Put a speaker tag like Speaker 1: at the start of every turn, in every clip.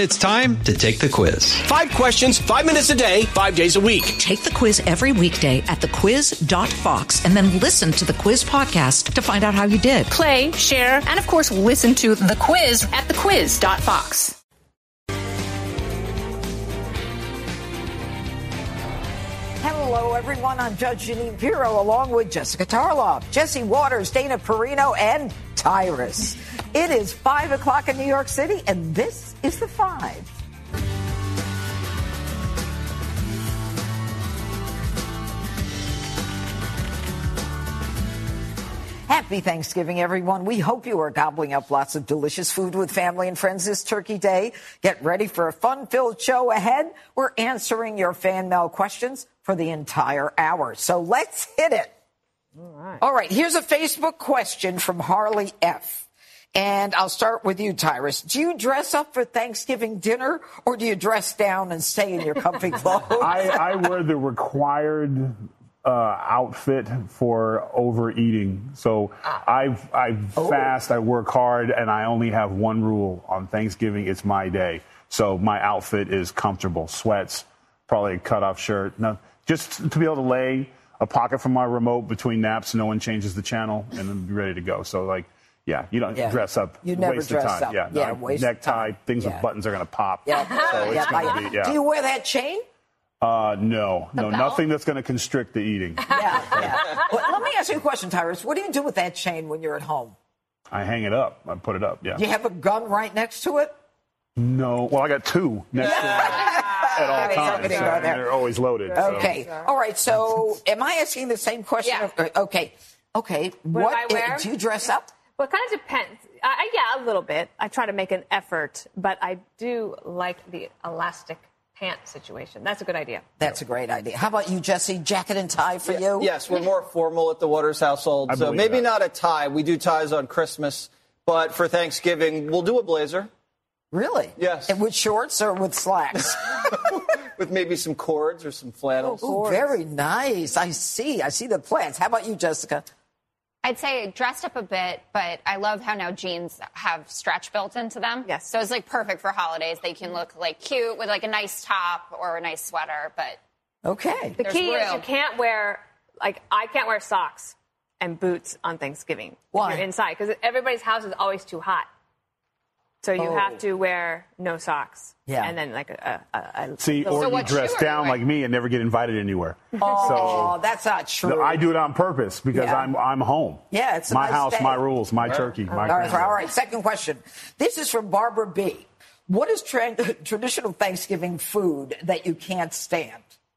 Speaker 1: It's time to take the quiz.
Speaker 2: 5 questions, 5 minutes a day, 5 days a week.
Speaker 3: Take the quiz every weekday at thequiz.fox and then listen to the quiz podcast to find out how you did.
Speaker 4: Play, share, and of course, listen to the quiz at thequiz.fox.
Speaker 5: Hello, everyone. I'm Judge Jeanine Pirro, along with Jessica Tarloff, Jesse Waters, Dana Perino, and Tyrus. It is 5 o'clock in New York City, and this is The Five. Happy Thanksgiving, everyone. We hope you are gobbling up lots of delicious food with family and friends this Turkey Day. Get ready for a fun-filled show ahead. We're answering your fan mail questions for the entire hour. So let's hit it. All right. Here's a Facebook question from Harley F. And I'll start with you, Tyrus. Do you dress up for Thanksgiving dinner, or do you dress down and stay in your comfy clothes?
Speaker 6: I wear the required outfit for overeating. So I fast, I work hard, and I only have one rule on Thanksgiving. It's my day. So my outfit is comfortable. Sweats, probably a cutoff shirt. No, just to be able to lay a pocket from my remote between naps, no one changes the channel, and then be ready to go. So, like, yeah, you don't dress up.
Speaker 5: You never
Speaker 6: waste
Speaker 5: dress
Speaker 6: of time.
Speaker 5: up.
Speaker 6: Yeah,
Speaker 5: waste
Speaker 6: necktie,
Speaker 5: of time.
Speaker 6: things with buttons are going to pop.
Speaker 5: Yeah.
Speaker 6: So it's gonna be,
Speaker 5: Do you wear that chain?
Speaker 6: No, nothing that's going to constrict the eating.
Speaker 5: Yeah. Well, let me ask you a question, Tyrus. What do you do with that chain when you're at home?
Speaker 6: I hang it up. I put it up, yeah.
Speaker 5: Do you have a gun right next to it?
Speaker 6: No. Well, I got 2 next to it at all times. And they're always loaded.
Speaker 5: Okay.
Speaker 6: So.
Speaker 5: All right. So am I asking the same question?
Speaker 4: Yeah.
Speaker 5: Okay. What
Speaker 4: I wear?
Speaker 5: do you dress up?
Speaker 4: Well, it kind of depends. Yeah, a little bit. I try to make an effort, but I do like the elastic pant situation. That's a good idea.
Speaker 5: That's a great idea. How about you, Jesse? Jacket and tie for you?
Speaker 7: Yes, we're more formal at the Waters household. So maybe not a tie. We do ties on Christmas. But for Thanksgiving, we'll do a blazer.
Speaker 5: Really?
Speaker 7: Yes.
Speaker 5: And with shorts or with slacks?
Speaker 7: With maybe some cords or some flannels.
Speaker 5: Oh, very nice. I see the plans. How about you, Jessica?
Speaker 8: I'd say dressed up a bit, but I love how now jeans have stretch built into them.
Speaker 4: Yes.
Speaker 8: So it's like perfect for holidays. They can look like cute with like a nice top or a nice sweater, but
Speaker 5: okay.
Speaker 4: The key is you can't wear, I can't wear socks and boots on Thanksgiving.
Speaker 5: Why?
Speaker 4: If you're inside, because everybody's house is always too hot. So you have to wear no socks.
Speaker 5: Yeah.
Speaker 4: And then
Speaker 6: See, or you dress down like me and never get invited anywhere.
Speaker 5: Oh, that's not true.
Speaker 6: I do it on purpose because I'm home.
Speaker 5: Yeah, it's a
Speaker 6: my
Speaker 5: nice
Speaker 6: house,
Speaker 5: day.
Speaker 6: my rules, my turkey, my
Speaker 5: All right. Second question. This is from Barbara B. What is traditional Thanksgiving food that you can't stand?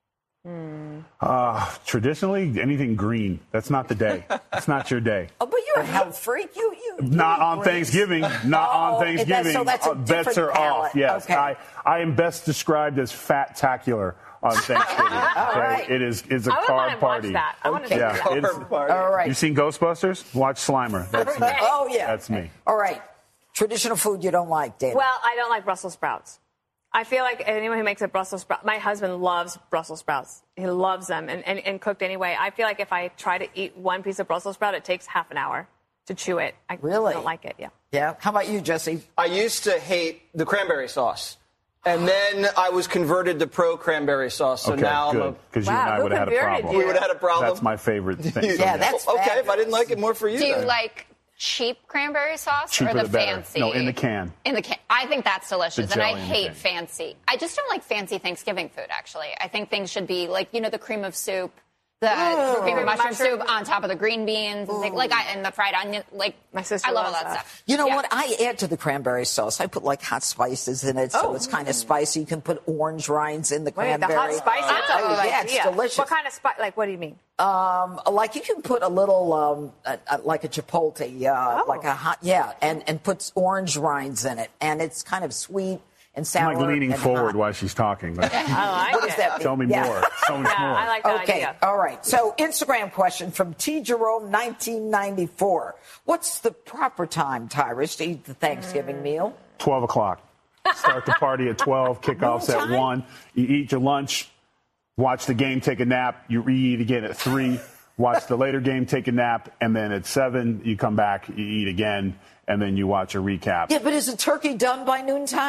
Speaker 6: Traditionally, anything green. That's not the day. It's not your day.
Speaker 5: Oh, but you're a health freak. You
Speaker 6: not on Thanksgiving. Not on Thanksgiving.
Speaker 5: So that's a different
Speaker 6: bets are
Speaker 5: palate.
Speaker 6: off. Yes,
Speaker 5: okay.
Speaker 6: I am best described as fat-tacular on Thanksgiving.
Speaker 5: All right.
Speaker 6: It's a carb party.
Speaker 4: Watch that. I want to
Speaker 6: Yeah,
Speaker 4: see that.
Speaker 5: All right.
Speaker 6: You seen Ghostbusters? Watch Slimer. That's me.
Speaker 5: Oh, yeah.
Speaker 6: That's me.
Speaker 5: All right. Traditional food you don't like, Dana.
Speaker 4: Well, I don't like Brussels sprouts. I feel like anyone who makes a Brussels sprout, my husband loves Brussels sprouts. He loves them and cooked anyway. I feel like if I try to eat one piece of Brussels sprout, it takes half an hour to chew it. I
Speaker 5: really
Speaker 4: don't like it, yeah.
Speaker 5: Yeah. How about you, Jesse?
Speaker 7: I used to hate the cranberry sauce. And then I was converted to pro cranberry sauce. So now
Speaker 6: good. Because you and I would have had a problem.
Speaker 7: We would have had a problem.
Speaker 6: That's my favorite thing.
Speaker 5: Yeah, that's
Speaker 7: okay. If I didn't like it, more for you.
Speaker 8: do you
Speaker 7: then.
Speaker 8: like cheap cranberry sauce
Speaker 6: Cheaper
Speaker 8: or the
Speaker 6: the better.
Speaker 8: fancy?
Speaker 6: No, in the can.
Speaker 8: In the can. I think that's delicious, and I
Speaker 6: jelly in the
Speaker 8: hate
Speaker 6: can.
Speaker 8: fancy. I just don't like fancy Thanksgiving food, actually. I think things should be like, the cream of soup, the cream of mushroom soup on top of the green beans, and, and the fried onion. Like,
Speaker 4: my sister
Speaker 8: I love all
Speaker 4: loves
Speaker 8: that
Speaker 4: that.
Speaker 8: stuff.
Speaker 5: You know what? I add to the cranberry sauce. I put hot spices in it, so it's kind of spicy. You can put orange rinds in the cranberry.
Speaker 4: The hot spice? That's a good
Speaker 5: yeah,
Speaker 4: idea.
Speaker 5: it's delicious.
Speaker 4: What kind of spice? Like, what do you mean?
Speaker 5: Like you can put a little, like a chipotle, like a hot, and puts orange rinds in it, and it's kind of sweet and sour.
Speaker 6: I'm like leaning
Speaker 5: and
Speaker 6: forward
Speaker 5: hot.
Speaker 6: while she's talking. But
Speaker 4: I like
Speaker 5: What does that mean?
Speaker 6: tell me more. So much more.
Speaker 4: I like that
Speaker 5: Okay,
Speaker 4: idea.
Speaker 5: all right. So Instagram question from T. Jerome 1994. What's the proper time, Tyrus, to eat the Thanksgiving meal?
Speaker 6: 12 o'clock. Start the party at 12. Kickoffs at 1. You eat your lunch. Watch the game, take a nap. You eat again at 3. Watch the later game, take a nap. And then at 7, you come back, you eat again. And then you watch a recap.
Speaker 5: Yeah, but is the turkey done by noontime?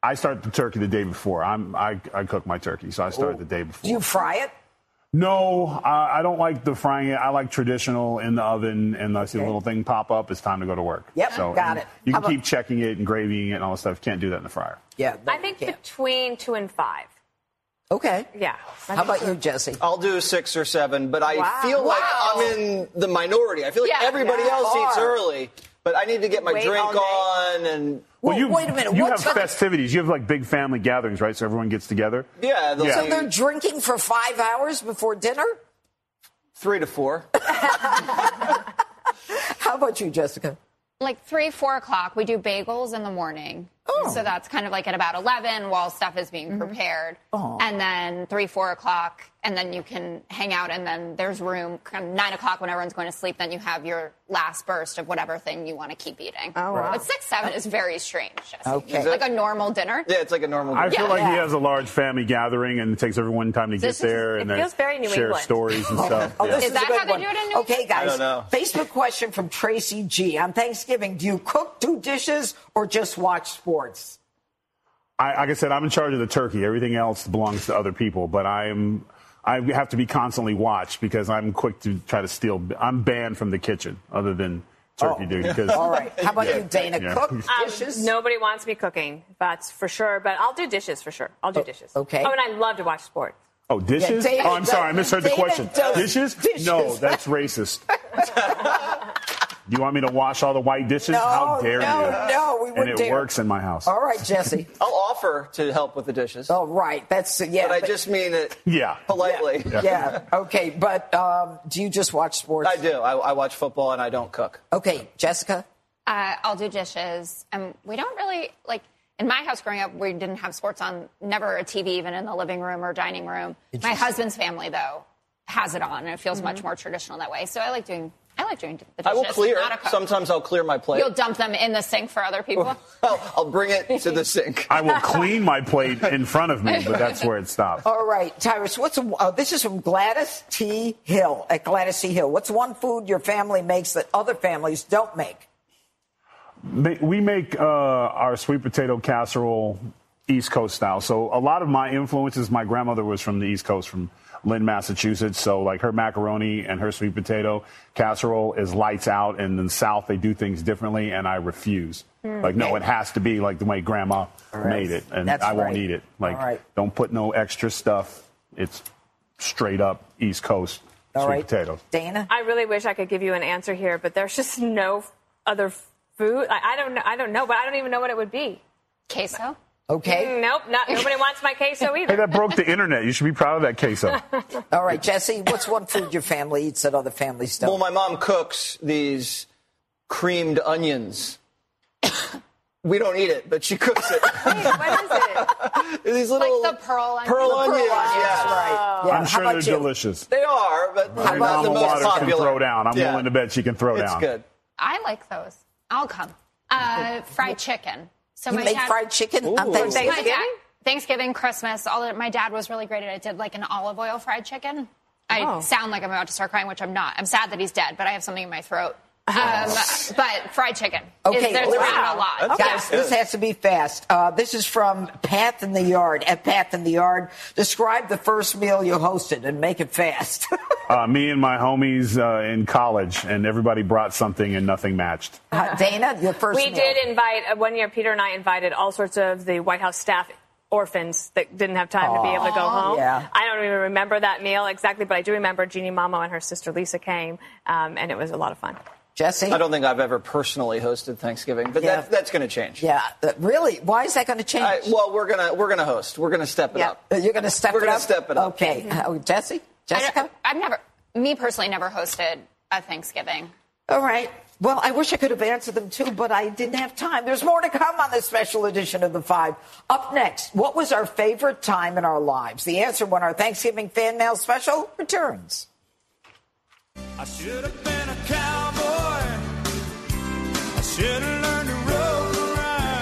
Speaker 6: I start the turkey the day before. I cook my turkey, so I start the day before.
Speaker 5: Do you fry it?
Speaker 6: No, I don't like the frying it. I like traditional in the oven, and I see the little thing pop up. It's time to go to work.
Speaker 5: Yep,
Speaker 6: so,
Speaker 5: got it.
Speaker 6: You can keep checking it and gravying it and all that stuff. You can't do that in the fryer.
Speaker 5: Yeah,
Speaker 4: I think between 2 and 5.
Speaker 5: Okay.
Speaker 4: Yeah.
Speaker 5: How about you, Jesse?
Speaker 7: I'll do 6 or 7, but I feel like I'm in the minority. I feel like everybody else eats early, but I need to get my drink on and.
Speaker 5: Well, wait a minute.
Speaker 6: You have festivities. You have like big family gatherings, right? So everyone gets together.
Speaker 7: Yeah.
Speaker 5: So they're drinking for 5 hours before dinner?
Speaker 7: 3 to 4.
Speaker 5: How about you, Jessica?
Speaker 8: Like 3, 4 o'clock. We do bagels in the morning.
Speaker 5: Oh.
Speaker 8: So that's kind of like at about 11 while stuff is being prepared. Oh. And then 3, 4 o'clock, and then you can hang out, and then there's room. Kind of 9 o'clock when everyone's going to sleep, then you have your last burst of whatever thing you want to keep eating.
Speaker 5: Oh, wow.
Speaker 8: But 6, 7 is very strange, Jesse.
Speaker 5: Okay.
Speaker 8: It's like a normal dinner.
Speaker 7: Yeah, it's like a normal dinner.
Speaker 6: I feel like he has a large family gathering, and it takes everyone time to get there and
Speaker 4: feels very New
Speaker 6: share
Speaker 4: England.
Speaker 6: stories and stuff.
Speaker 5: This
Speaker 8: Is that how they do it in New England?
Speaker 5: Okay, guys.
Speaker 7: I don't know.
Speaker 5: Facebook question from Tracy G. On Thanksgiving, do you cook, do dishes, or just watch sports?
Speaker 6: Like I said, I'm in charge of the turkey. Everything else belongs to other people, but I have to be constantly watched because I'm quick to try to steal. I'm banned from the kitchen other than turkey duty. Because,
Speaker 5: all right. How about you, Dana? Cook, dishes?
Speaker 4: Nobody wants me cooking, that's for sure. But I'll do dishes for sure. I'll do dishes.
Speaker 5: Okay.
Speaker 4: Oh, and I love to watch sports.
Speaker 6: Oh, dishes?
Speaker 5: Yeah, Dana
Speaker 6: I'm sorry, I misheard the question. Dishes?
Speaker 5: Dishes.
Speaker 6: No, that's racist. Do you want me to wash all the white dishes?
Speaker 5: No,
Speaker 6: How dare you?
Speaker 5: No, we wouldn't
Speaker 6: And it works in my house.
Speaker 5: All right, Jesse.
Speaker 7: I'll offer to help with the dishes.
Speaker 5: Oh, right. That's,
Speaker 7: But I just mean it politely.
Speaker 5: Yeah. Okay, but do you just watch sports?
Speaker 7: I do. I watch football and I don't cook.
Speaker 5: Okay, Jessica?
Speaker 8: I'll do dishes. And we don't really, like, in my house growing up, we didn't have sports on, never a TV even in the living room or dining room. My husband's family, though, has it on, and it feels much more traditional that way. So I like doing the dishes.
Speaker 7: I will clear. Sometimes I'll clear my plate.
Speaker 8: You'll dump them in the sink for other people?
Speaker 7: I'll bring it to the sink.
Speaker 6: I will clean my plate in front of me, but that's where it stops.
Speaker 5: All right, Tyrus, this is from Gladys T. Hill, at Gladys T. Hill. What's one food your family makes that other families don't make?
Speaker 6: We make our sweet potato casserole East Coast style. So a lot of my influences, my grandmother was from the East Coast, from Lynn, Massachusetts. So like her macaroni and her sweet potato casserole is lights out. And in the South, they do things differently, and I refuse. Like, no, it has to be like the way Grandma made it, and I won't eat it. Like, don't put no extra stuff. It's straight up East Coast sweet potatoes.
Speaker 5: Dana?
Speaker 4: I really wish I could give you an answer here, but there's just no other food. I don't know, but I don't even know what it would be.
Speaker 8: Queso?
Speaker 5: Okay.
Speaker 4: Nope, nobody wants my queso either.
Speaker 6: Hey, that broke the internet. You should be proud of that queso.
Speaker 5: All right, Jesse, what's one food your family eats that other families don't?
Speaker 7: Well, my mom cooks these creamed onions. We don't eat it, but she cooks it.
Speaker 4: Wait, what is it?
Speaker 7: These little
Speaker 8: like the pearl onions.
Speaker 5: Right. Yeah.
Speaker 6: I'm sure they're delicious.
Speaker 7: They are, but
Speaker 6: My
Speaker 7: not the
Speaker 6: mama
Speaker 7: most
Speaker 6: Water
Speaker 7: popular.
Speaker 6: can throw down. I'm willing to bet she can throw down.
Speaker 7: It's good.
Speaker 8: I like those. I'll come. Fried chicken. So
Speaker 5: you make fried chicken on Thanksgiving?
Speaker 8: Thanksgiving, Christmas, my dad was really great at it. I did like an olive oil fried chicken. I sound like I'm about to start crying, which I'm not. I'm sad that he's dead, but I have something in my throat. But fried chicken.
Speaker 5: Okay,
Speaker 8: there's around a lot.
Speaker 5: Guys, this has to be fast. This is from Pat in the Yard. At Pat in the Yard, describe the first meal you hosted and make it fast.
Speaker 6: Me and my homies in college, and everybody brought something and nothing matched.
Speaker 5: Dana, your first meal.
Speaker 4: We did invite, one year Peter and I invited all sorts of the White House staff orphans that didn't have time to be able to go home.
Speaker 5: Yeah.
Speaker 4: I don't even remember that meal exactly, but I do remember Jeannie Mamo and her sister Lisa came, and it was a lot of fun.
Speaker 5: Jesse?
Speaker 7: I don't think I've ever personally hosted Thanksgiving, but that's going to change.
Speaker 5: Yeah, really? Why is that going to change?
Speaker 7: Well, we're gonna host. We're gonna step it up.
Speaker 5: You're going to step it up?
Speaker 7: We're going to step it up.
Speaker 5: Okay. Jesse? Jessica?
Speaker 8: Me personally never hosted a Thanksgiving.
Speaker 5: All right. Well, I wish I could have answered them too, but I didn't have time. There's more to come on this special edition of The Five. Up next, what was our favorite time in our lives? The answer when our Thanksgiving fan mail special returns.
Speaker 9: I should have been a cowboy. I should have learned to rope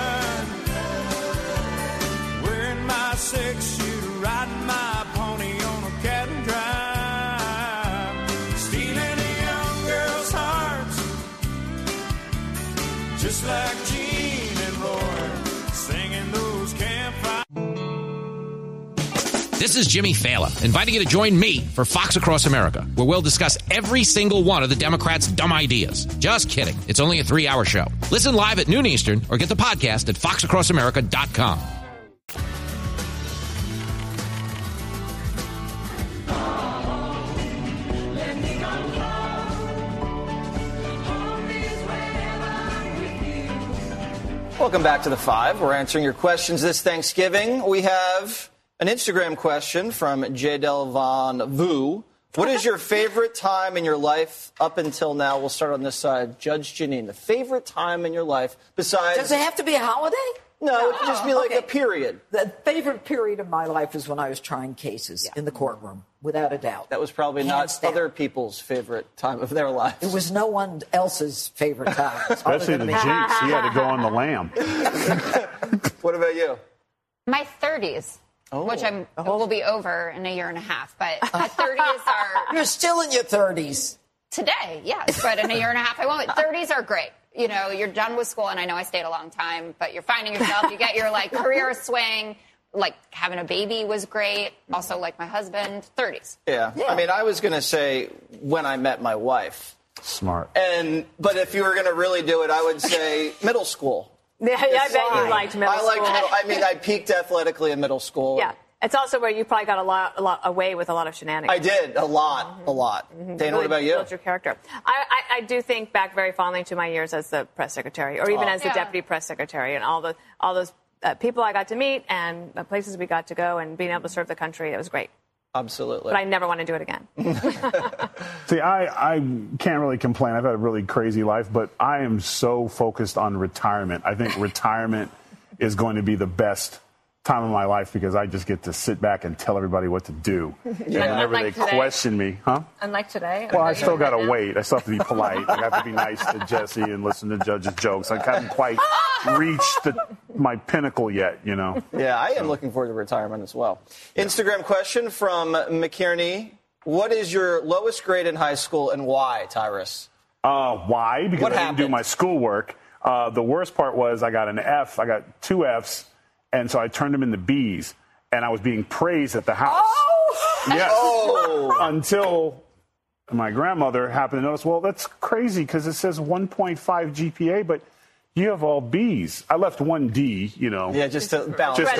Speaker 9: and ride. Wearing my 6-shooter, riding my pony on a cat and drive. Stealing a young girl's hearts, just like Gene and Roy, singing those
Speaker 10: This is Jimmy Fallon, inviting you to join me for Fox Across America, where we'll discuss every single one of the Democrats' dumb ideas. Just kidding. It's only a 3-hour show. Listen live at noon Eastern or get the podcast at foxacrossamerica.com.
Speaker 7: Welcome back to The Five. We're answering your questions this Thanksgiving. We have an Instagram question from J. Delvon Vu. What is your favorite time in your life up until now? We'll start on this side. Judge Janine, the favorite time in your life besides...
Speaker 5: Does it have to be a holiday?
Speaker 7: No, it could just be like a period.
Speaker 5: The favorite period of my life is when I was trying cases in the courtroom, without a doubt.
Speaker 7: That was probably not other people's favorite time of their lives.
Speaker 5: It was no one else's favorite time.
Speaker 6: Especially the Jinx. He had to go on the lamb.
Speaker 7: What about you?
Speaker 8: My 30s. Which will be over in a year and a half. But my 30s are...
Speaker 5: You're still in your 30s.
Speaker 8: Today, yes. But in a year and a half, I won't. 30s are great. You know, you're done with school, and I know I stayed a long time, but you're finding yourself. You get your, career swing. Like, having a baby was great. Also, like my husband, 30s.
Speaker 7: Yeah. I mean, I was going to say when I met my wife.
Speaker 6: Smart.
Speaker 7: But if you were going to really do it, I would say middle school.
Speaker 4: Yeah, I bet you liked middle school.
Speaker 7: I peaked athletically in middle school.
Speaker 4: Yeah. It's also where you probably got a lot away with a lot of shenanigans.
Speaker 7: I did. A lot. Mm-hmm. Dana, what about you?
Speaker 4: Built your character. I do think back very fondly to my years as the press secretary, or even as the deputy press secretary, and all those people I got to meet and the places we got to go and being able to serve the country. It was great.
Speaker 7: Absolutely.
Speaker 4: But I never want to do it again.
Speaker 6: See, I can't really complain. I've had a really crazy life, but I am so focused on retirement. I think retirement is going to be the best time of my life because I just get to sit back and tell everybody what to do. Whenever they question me. Huh?
Speaker 4: Unlike today?
Speaker 6: Well, I still got to wait. I still have to be polite. I have to be nice to Jesse and listen to Judge's jokes. I haven't quite reached my pinnacle yet, you know.
Speaker 7: Yeah, I am looking forward to retirement as well. Instagram question from McKierney. What is your lowest grade in high school and why, Tyrus?
Speaker 6: Why? Because I didn't do my schoolwork. The worst part was I got an F. I got 2 Fs. And so I turned them into B's, and I was being praised at the house.
Speaker 5: Oh!
Speaker 6: Yes. Oh! Until my grandmother happened to notice, well, that's crazy because it says 1.5 GPA, but you have all B's. I left 1 D, you know.
Speaker 7: Yeah, just to balance it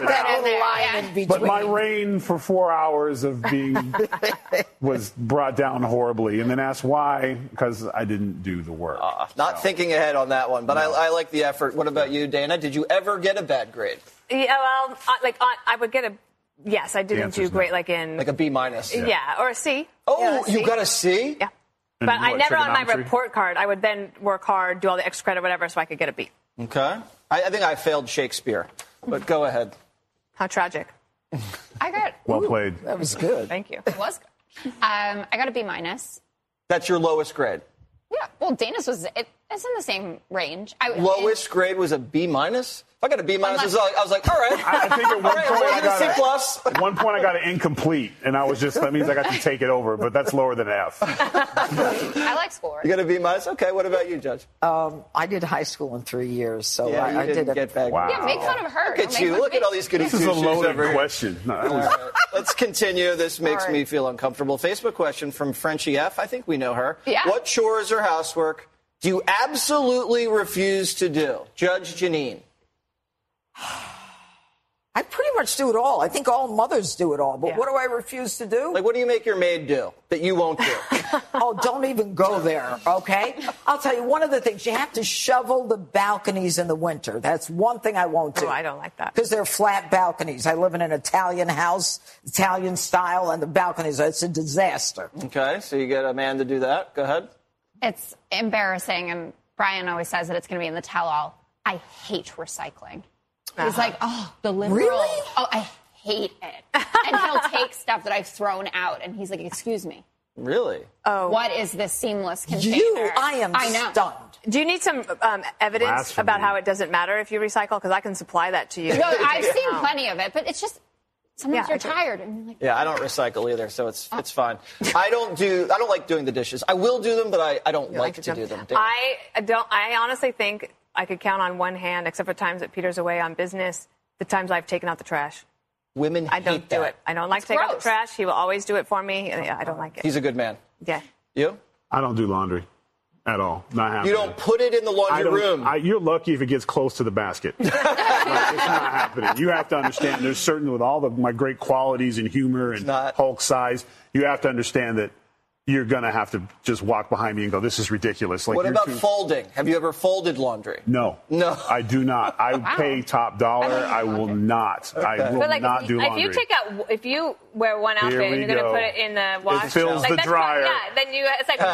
Speaker 6: out. But my reign for 4 hours of being was brought down horribly. And then asked why, because I didn't do the work.
Speaker 7: Not thinking ahead on that one, but no. I like the effort. What about you, Dana? Did you ever get a bad grade?
Speaker 4: Yeah, well, I would get a... Yes, I didn't do great, like a B-. Yeah, or a C.
Speaker 7: Oh, you got a C?
Speaker 4: Yeah. But I never on my report card. I would then work hard, do all the extra credit, whatever, so I could get a B.
Speaker 7: Okay. I think I failed Shakespeare, but go ahead.
Speaker 4: How tragic.
Speaker 6: Well played.
Speaker 5: That was good.
Speaker 4: Thank you.
Speaker 8: It was good. I got a B-.
Speaker 7: That's your lowest grade?
Speaker 8: Yeah. Well, Dana's it's in the same range.
Speaker 7: Lowest grade was a B-? If I got a B-, I was like, all right.
Speaker 6: I think at one point I got
Speaker 7: C+.
Speaker 6: At one point I got an incomplete, and that means I got to take it over, but that's lower than F.
Speaker 8: I like schoolwork.
Speaker 7: You got a B-? Okay, what about you, Judge?
Speaker 5: I did high school in 3 years, so
Speaker 7: I
Speaker 5: didn't
Speaker 7: get back.
Speaker 6: Wow.
Speaker 8: Yeah, make fun of her.
Speaker 7: Look at you. Look at all these goody
Speaker 6: two-shoes. This is a loaded question. No,
Speaker 7: Let's continue. This makes me feel uncomfortable. Facebook question from Frenchie F. I think we know her.
Speaker 8: Yeah.
Speaker 7: What chores or housework do you absolutely refuse to do? Judge Janine.
Speaker 5: I pretty much do it all. I think all mothers do it all. But what do I refuse to do?
Speaker 7: Like, what do you make your maid do that you won't do?
Speaker 5: Oh, don't even go there, okay? I'll tell you, one of the things, you have to shovel the balconies in the winter. That's one thing I won't do.
Speaker 4: Oh, I don't like that.
Speaker 5: Because they're flat balconies. I live in an Italian house, Italian style, and the balconies, it's a disaster.
Speaker 7: Okay, so you get a man to do that. Go ahead.
Speaker 8: It's embarrassing, and Brian always says that it's going to be in the tell-all. I hate recycling. He's like, oh, the liberal.
Speaker 5: Really?
Speaker 8: Oh, I hate it. And he'll take stuff that I've thrown out, and he's like, excuse me.
Speaker 7: Really?
Speaker 8: Oh. What is this seamless container?
Speaker 5: I am stunned.
Speaker 4: Do you need some evidence about how it doesn't matter if you recycle? Because I can supply that to you.
Speaker 8: No, I've seen plenty of it, but it's just sometimes you're tired. And you're like,
Speaker 7: yeah, I don't recycle either, so it's fine. I don't like doing the dishes. I will do them, but I don't like to do them.
Speaker 4: I honestly think I could count on one hand, except for times that Peter's away on business, the times I've taken out the trash.
Speaker 7: Women
Speaker 4: I don't
Speaker 7: hate
Speaker 4: do
Speaker 7: that.
Speaker 4: it. I don't like to take out the trash. He will always do it for me. Yeah, I don't like it.
Speaker 7: He's a good man.
Speaker 4: Yeah.
Speaker 7: You?
Speaker 6: I don't do laundry at all. Not happening.
Speaker 7: You don't put it in the laundry room.
Speaker 6: You're lucky if it gets close to the basket. Like, it's not happening. You have to understand there's certain, with all my great qualities and humor and Hulk size, you have to understand that you're going to have to just walk behind me and go, this is ridiculous. Like,
Speaker 7: what about folding? Have you ever folded laundry?
Speaker 6: No.
Speaker 7: No.
Speaker 6: I do not. I pay top dollar. I will not.
Speaker 7: Okay.
Speaker 6: I will not do laundry.
Speaker 4: If you wear one outfit and you're going to put it in the wash,
Speaker 6: it fills the dryer.
Speaker 4: Then it's like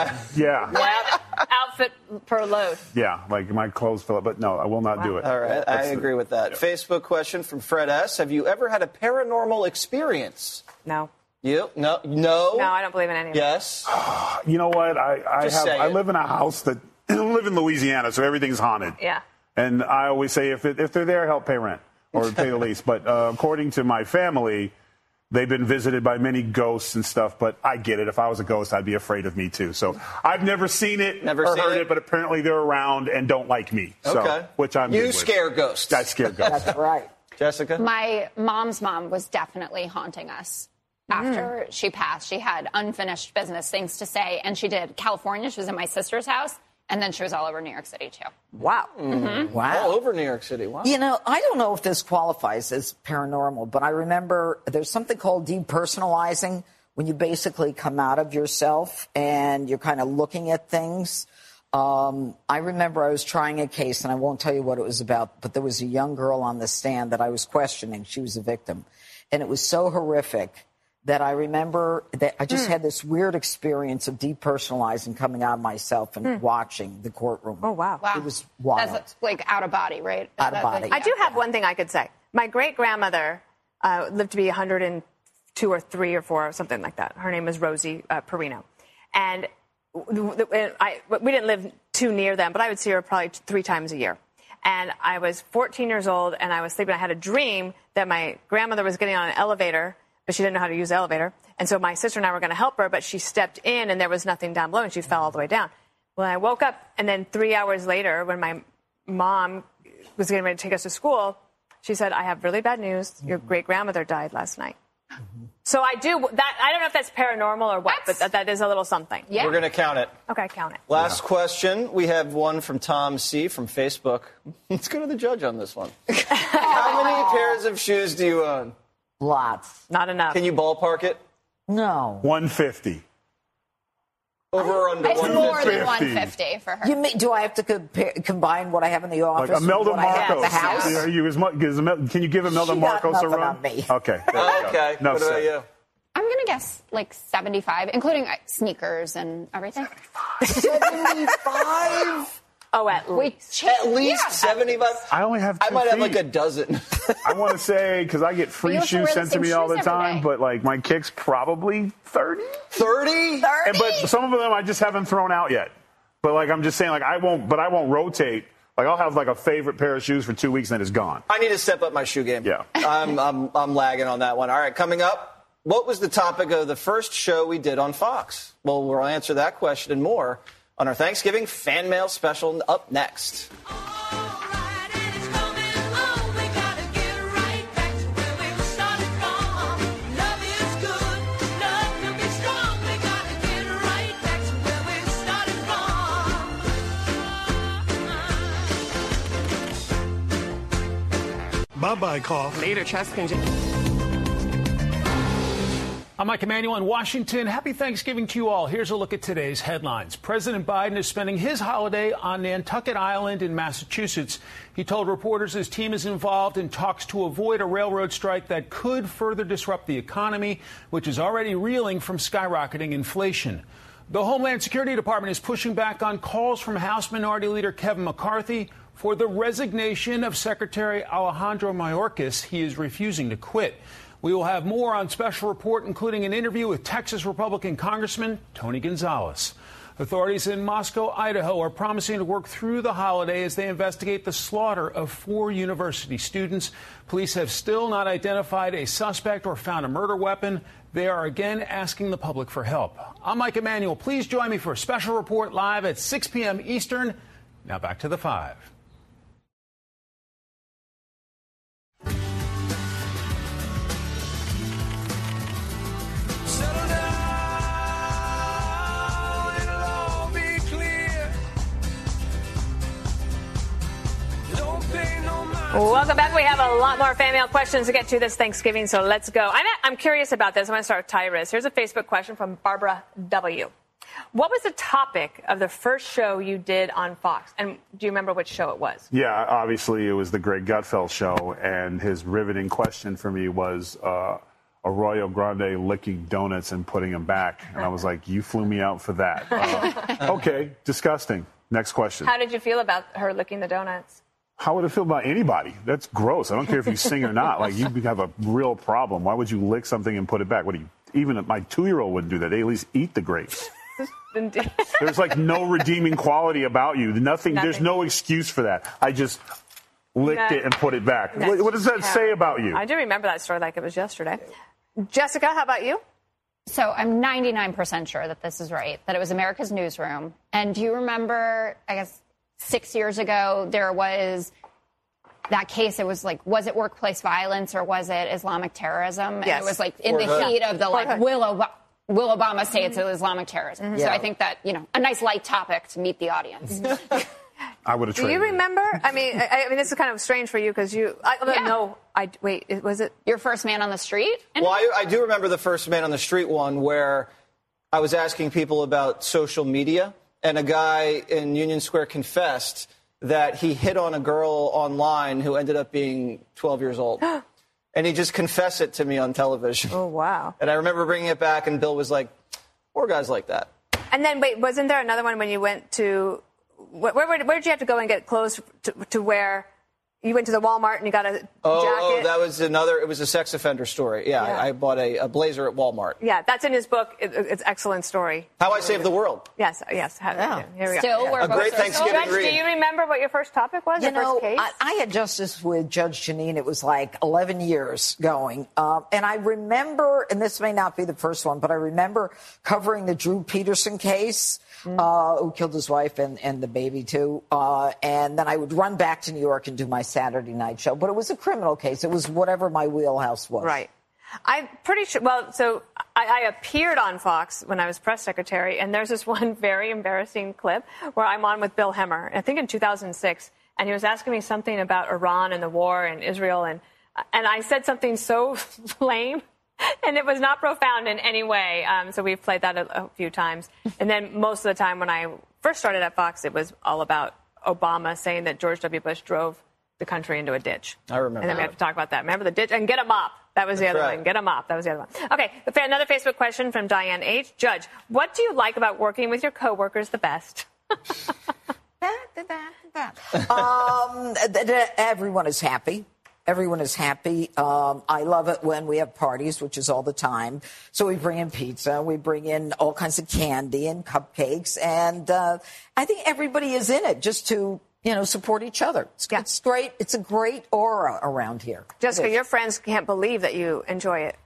Speaker 4: one outfit per load.
Speaker 6: Yeah, like my clothes fill up. But no, I will not do it.
Speaker 7: All right, I agree with that. Yeah. Facebook question from Fred S. Have you ever had a paranormal experience?
Speaker 4: No.
Speaker 7: You? No.
Speaker 4: No, I don't believe in any of it.
Speaker 7: Yes.
Speaker 6: You know what? I live in a house that I live in Louisiana, so everything's haunted.
Speaker 4: Yeah.
Speaker 6: And I always say if they're there, help pay rent or pay the lease. But according to my family, they've been visited by many ghosts and stuff. But I get it. If I was a ghost, I'd be afraid of me too. So I've never seen it or heard it, but apparently they're around and don't like me.
Speaker 7: Okay.
Speaker 6: So, which I'm.
Speaker 7: You scare ghosts.
Speaker 6: I scare ghosts.
Speaker 5: That's right.
Speaker 7: Jessica?
Speaker 8: My mom's mom was definitely haunting us. After she passed, she had unfinished business things to say, and she did California. She was in my sister's house, and then she was all over New York City, too.
Speaker 5: Wow.
Speaker 8: Mm-hmm.
Speaker 5: Wow.
Speaker 7: All over New York City. Wow.
Speaker 5: You know, I don't know if this qualifies as paranormal, but I remember there's something called depersonalizing, when you basically come out of yourself and you're kind of looking at things. I remember I was trying a case, and I won't tell you what it was about, but there was a young girl on the stand that I was questioning. She was a victim. And it was so horrific that I remember that I just had this weird experience of depersonalizing, coming out of myself and watching the courtroom.
Speaker 4: Oh, wow.
Speaker 5: It was wild.
Speaker 8: That's like out of body, right?
Speaker 5: Out of body.
Speaker 4: I do have one thing I could say. My great-grandmother lived to be 102 or 3 or 4 or something like that. Her name was Rosie Perino. And we didn't live too near them, but I would see her probably 3 times a year. And I was 14 years old, and I was sleeping. I had a dream that my grandmother was getting on an elevator, but she didn't know how to use the elevator. And so my sister and I were going to help her, but she stepped in, and there was nothing down below, and she fell all the way down. Well, I woke up, and then 3 hours later, when my mom was getting ready to take us to school, she said, I have really bad news. Your great-grandmother died last night. So I do that. I don't know if that's paranormal or what, but that is a little something.
Speaker 8: Yeah.
Speaker 7: We're going to count it.
Speaker 4: Okay, count it.
Speaker 7: Last question. We have one from Tom C. from Facebook. Let's go to the judge on this one. How many pairs of shoes do you own?
Speaker 5: Lots.
Speaker 4: Not enough.
Speaker 7: Can you ballpark it?
Speaker 5: No.
Speaker 6: 150.
Speaker 7: Over or under
Speaker 8: It's
Speaker 7: 150?
Speaker 8: more than 150 for her.
Speaker 5: Do I have to combine what I have in the office
Speaker 6: Like Imelda
Speaker 5: with what I have at the house?
Speaker 6: Marcos. Can you give Imelda
Speaker 5: She got
Speaker 6: Marcos a
Speaker 5: nothing
Speaker 6: run?
Speaker 5: on me.
Speaker 6: Okay.
Speaker 7: Okay.
Speaker 6: No,
Speaker 7: what
Speaker 6: sir.
Speaker 7: about you?
Speaker 8: I'm going to guess like 75, including sneakers and everything.
Speaker 7: 75?
Speaker 4: Oh, at least.
Speaker 7: At least 75?
Speaker 6: I only have 2
Speaker 7: I might have
Speaker 6: feet.
Speaker 7: like a dozen.
Speaker 6: I want to say, because I get free
Speaker 8: You have to
Speaker 6: shoes
Speaker 8: wear the
Speaker 6: sent to
Speaker 8: same
Speaker 6: me all the
Speaker 8: shoes every
Speaker 6: time,
Speaker 8: day.
Speaker 6: but like my kicks probably 30.
Speaker 7: 30?
Speaker 6: But some of them I just haven't thrown out yet. But like I'm just saying, like I won't rotate. Like I'll have like a favorite pair of shoes for 2 weeks and then it's gone.
Speaker 7: I need to step up my shoe game.
Speaker 6: Yeah.
Speaker 7: I'm lagging on that one. All right, coming up, what was the topic of the first show we did on Fox? Well, we'll answer that question and more on our Thanksgiving fan mail special up next.
Speaker 11: Bye-bye, cough.
Speaker 2: Later, chest congestion.
Speaker 11: I'm Mike Emanuel in Washington. Happy Thanksgiving to you all. Here's a look at today's headlines. President Biden is spending his holiday on Nantucket Island in Massachusetts. He told reporters his team is involved in talks to avoid a railroad strike that could further disrupt the economy, which is already reeling from skyrocketing inflation. The Homeland Security Department is pushing back on calls from House Minority Leader Kevin McCarthy for the resignation of Secretary Alejandro Mayorkas. He is refusing to quit. We will have more on Special Report, including an interview with Texas Republican Congressman Tony Gonzalez. Authorities in Moscow, Idaho, are promising to work through the holiday as they investigate the slaughter of 4 university students. Police have still not identified a suspect or found a murder weapon. They are again asking the public for help. I'm Mike Emanuel. Please join me for a Special Report live at 6 p.m. Eastern. Now back to the 5.
Speaker 4: Welcome back. We have a lot more fan mail questions to get to this Thanksgiving, so let's go. I'm curious about this. I'm going to start with Tyrus. Here's a Facebook question from Barbara W. What was the topic of the first show you did on Fox? And do you remember which show it was?
Speaker 6: Yeah, obviously it was the Greg Gutfeld show, and his riveting question for me was Arroyo Grande licking donuts and putting them back. And I was like, you flew me out for that. Okay, disgusting. Next question.
Speaker 4: How did you feel about her licking the donuts?
Speaker 6: How would it feel about anybody? That's gross. I don't care if you sing or not. Like, you have a real problem. Why would you lick something and put it back? What do you? Even my 2-year-old wouldn't do that. They at least eat the grapes. There's like no redeeming quality about you. Nothing. There's no excuse for that. I just licked it and put it back. What does that say about you?
Speaker 4: I do remember that story like it was yesterday. Jessica, how about you?
Speaker 8: So I'm 99% sure that this is right, that it was America's Newsroom. And do you remember, I guess, 6 years ago, there was that case. It was like, was it workplace violence or was it Islamic terrorism? And it was like in the heat of the like, will Obama say it's Islamic terrorism? Mm-hmm. So I think that, a nice light topic to meet the audience.
Speaker 6: I would have traded.
Speaker 4: Do you remember? I mean, this is kind of strange for you because you. Wait, was it
Speaker 8: your first man on the street?
Speaker 7: Well, I do remember the first man on the street one where I was asking people about social media. And a guy in Union Square confessed that he hit on a girl online who ended up being 12 years old. And he just confessed it to me on television.
Speaker 4: Oh, wow.
Speaker 7: And I remember bringing it back, and Bill was like, more guys like that.
Speaker 4: And then, wait, wasn't there another one when you went to... Where did you have to go and get clothes to wear... You went to the Walmart and you got a jacket?
Speaker 7: Oh, that was another... It was a sex offender story. Yeah. I bought a blazer at Walmart.
Speaker 4: Yeah, that's in his book. It's an excellent story.
Speaker 7: How I Saved the World.
Speaker 4: Yes. Here we
Speaker 8: go.
Speaker 7: A great Thanksgiving
Speaker 4: Judge,
Speaker 7: read.
Speaker 4: do you remember what your first topic was? First case?
Speaker 5: I had justice with Judge Janine. It was like 11 years going. And I remember, and this may not be the first one, but I remember covering the Drew Peterson case. Who killed his wife and the baby, too. And then I would run back to New York and do my Saturday night show. But it was a criminal case. It was whatever my wheelhouse was.
Speaker 4: Right. I'm pretty sure. Well, so I appeared on Fox when I was press secretary. And there's this one very embarrassing clip where I'm on with Bill Hemmer, I think in 2006. And he was asking me something about Iran and the war and Israel. And I said something so lame. And it was not profound in any way. So we've played that a few times. And then most of the time when I first started at Fox, it was all about Obama saying that George W. Bush drove the country into a ditch.
Speaker 7: I remember.
Speaker 4: And then we have to talk about that. Remember the ditch? And get a mop. That was the other one. Get a mop. That was the other one. Okay. Another Facebook question from Diane H. Judge, what do you like about working with your coworkers the best?
Speaker 5: Everyone is happy. Everyone is happy. I love it when we have parties, which is all the time. So we bring in pizza, we bring in all kinds of candy and cupcakes, and I think everybody is in it just to, support each other. It's great. It's a great aura around here.
Speaker 4: Jessica, your friends can't believe that you enjoy it.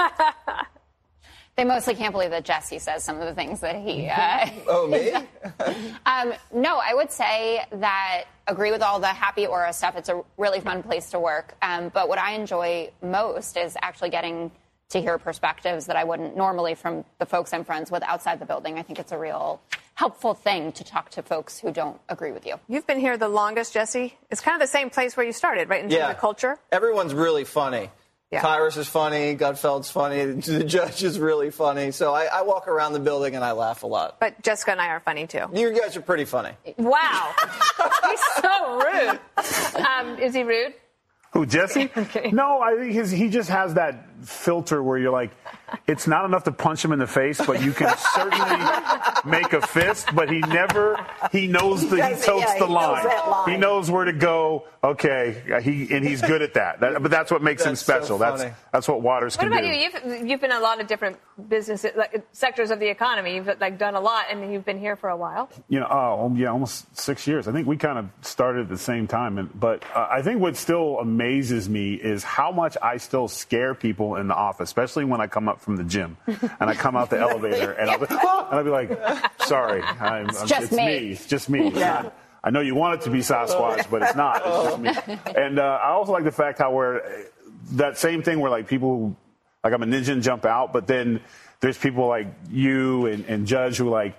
Speaker 8: They mostly can't believe that Jesse says some of the things that he...
Speaker 7: Oh, me?
Speaker 8: No, I would say that agree with all the happy aura stuff. It's a really fun place to work. But what I enjoy most is actually getting to hear perspectives that I wouldn't normally from the folks I'm friends with outside the building. I think it's a real helpful thing to talk to folks who don't agree with you.
Speaker 4: You've been here the longest, Jesse. It's kind of the same place where you started, right, in terms of culture?
Speaker 7: Everyone's really funny. Yeah. Tyrus is funny. Gutfeld's funny. The judge is really funny. So I walk around the building and I laugh a lot.
Speaker 4: But Jessica and I are funny, too.
Speaker 7: You guys are pretty funny.
Speaker 4: Wow. He's so rude. Is he rude?
Speaker 6: Who, Jesse? No, I think he just has that filter where you're like, it's not enough to punch him in the face, but you can certainly make a fist, but he knows he totes the line. He knows where to go. Okay, he's good at that. But that's what makes him special.
Speaker 7: So
Speaker 6: that's what Waters can do.
Speaker 4: What about you? You've been in a lot of different businesses, sectors of the economy. You've done a lot, and you've been here for a while.
Speaker 6: Almost 6 years. I think we kind of started at the same time. But I think what still amazes me is how much I still scare people in the office, especially when I come up from the gym and I come out the elevator and I'll be like, sorry, it's me. It's just me. Yeah. I know you want it to be Sasquatch, but it's not. It's just me. And I also like the fact how that same thing where people who, I'm a ninja and jump out, but then there's people like you and Judge who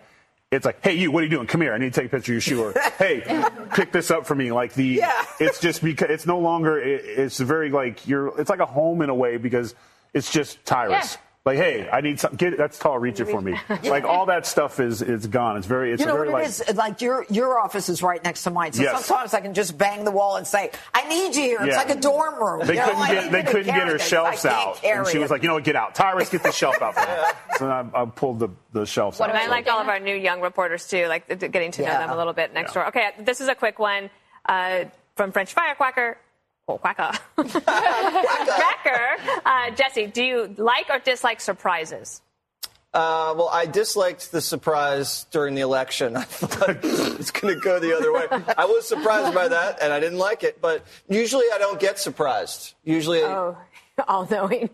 Speaker 6: it's like, hey, you, what are you doing? Come here. I need to take a picture of your shoe. Or, hey, pick this up for me. Like it's just because it's no longer, it's very like it's like a home in a way because it's just Tyrus. Yeah. Like, hey, I need something. That's tall. Reach it for me. Like all that stuff is gone. It's very. It's
Speaker 5: you know
Speaker 6: very
Speaker 5: what it is? Like your office is right next to mine, so sometimes I can just bang the wall and say, "I need you here." It's like a dorm room.
Speaker 6: They couldn't get her shelves out, and she was like, "You know what? Get out, Tyrus. Get the shelf out for me." So I pulled the shelves out.
Speaker 4: And I like all of our new young reporters too, like getting to know them a little bit next door. Okay, this is a quick one from French Firecracker. Quacker. Jesse, do you like or dislike surprises?
Speaker 7: Well, I disliked the surprise during the election. I thought it's going to go the other way. I was surprised by that, and I didn't like it. But usually I don't get surprised. Usually...
Speaker 4: all-knowing.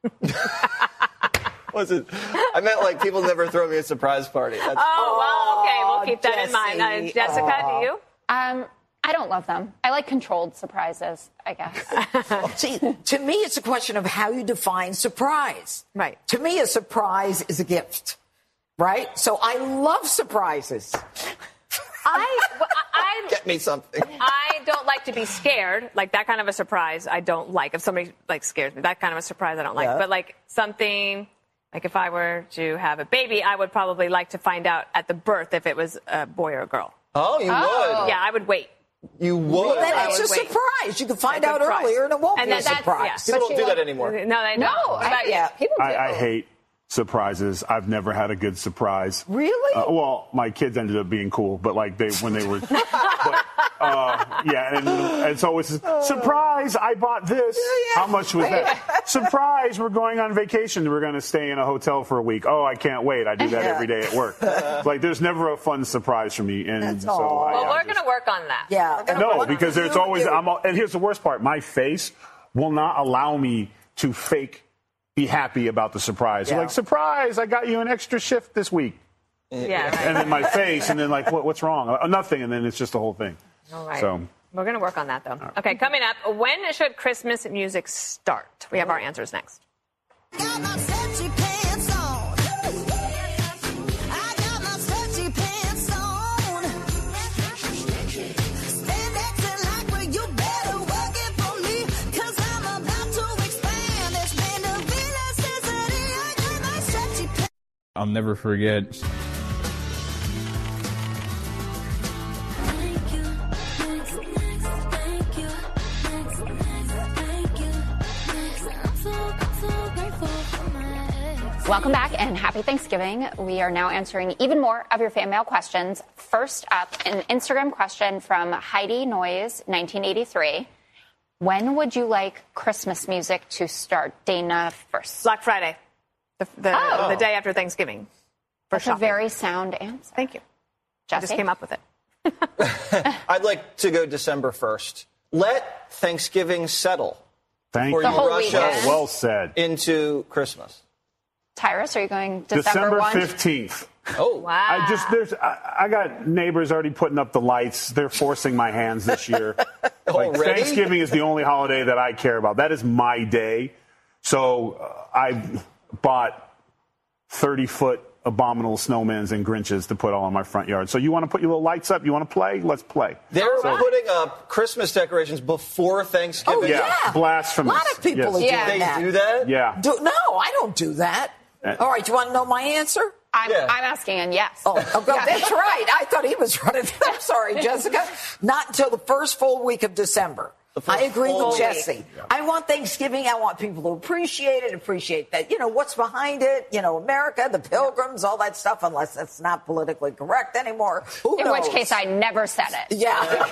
Speaker 7: I meant like people never throw me a surprise party.
Speaker 4: Okay. We'll keep that in mind. Jessica, do you?
Speaker 8: I don't love them. I like controlled surprises, I guess.
Speaker 5: See, to me, it's a question of how you define surprise.
Speaker 4: Right.
Speaker 5: To me, a surprise is a gift, right? So I love surprises.
Speaker 7: Get me something.
Speaker 4: I don't like to be scared. Like that kind of a surprise, I don't like. If somebody like scares me, that kind of a surprise, I don't like. But like something, like if I were to have a baby, I would probably like to find out at the birth if it was a boy or a girl.
Speaker 7: Oh, you would?
Speaker 4: Yeah, I would wait.
Speaker 7: You would.
Speaker 5: Well, then it's a surprise. You can find out earlier, and it won't be a surprise.
Speaker 7: People don't do that anymore.
Speaker 4: No, they don't.
Speaker 8: People do.
Speaker 6: I hate surprises. I've never had a good surprise.
Speaker 5: Really?
Speaker 6: Well, my kids ended up being cool, but like when they were, and so it's surprise. I bought this. How much was that? Surprise. We're going on vacation. We're going to stay in a hotel for a week. Oh, I can't wait. I do that every day at work. Like there's never a fun surprise for me, and
Speaker 5: that's
Speaker 6: so
Speaker 4: we're going to work on that.
Speaker 5: Yeah.
Speaker 6: No, because there's always. And here's the worst part. My face will not allow me to be happy about the surprise. You're like, surprise, I got you an extra shift this week.
Speaker 4: Yeah. Right.
Speaker 6: And then my face, and then like, what's wrong? Nothing, and then it's just the whole thing.
Speaker 4: All right.
Speaker 6: So
Speaker 4: we're going to work on that, though. Right. Okay, coming up, when should Christmas music start? We have our answers next.
Speaker 12: I'll never forget.
Speaker 8: Welcome back and happy Thanksgiving. We are now answering even more of your fan mail questions. First up, an Instagram question from Heidi Noyes, 1983. When would you like Christmas music to start? Dana first.
Speaker 4: Black Friday. The day after Thanksgiving.
Speaker 8: That's a very sound answer.
Speaker 4: Thank you.
Speaker 8: Jesse?
Speaker 4: I just came up with it.
Speaker 7: I'd like to go December 1st. Let Thanksgiving settle.
Speaker 6: Thank you.
Speaker 7: Rush
Speaker 6: well said.
Speaker 7: Into Christmas.
Speaker 8: Tyrus, are you going December
Speaker 6: 15th.
Speaker 7: Oh,
Speaker 4: wow.
Speaker 6: I got neighbors already putting up the lights. They're forcing my hands this year. Thanksgiving is the only holiday that I care about. That is my day. So I bought 30-foot abominable snowmans and Grinches to put all in my front yard. So you want to put your little lights up? You want to play? Let's play.
Speaker 7: They're putting up Christmas decorations before Thanksgiving.
Speaker 5: Oh, yeah.
Speaker 6: Blasphemous.
Speaker 5: A lot of people are doing that.
Speaker 7: They do that?
Speaker 6: Yeah.
Speaker 5: No, I don't do that. All right, you want to know my answer?
Speaker 8: I'm asking, and yes.
Speaker 5: That's right. I thought he was running. I'm sorry, Jessica. Not until the first full week of December. I agree with Jesse. Yeah. I want Thanksgiving. I want people to appreciate it, appreciate that, what's behind it, America, the Pilgrims, all that stuff, unless that's not politically correct anymore. Who knows?
Speaker 8: In which case I never said it.
Speaker 5: Yeah.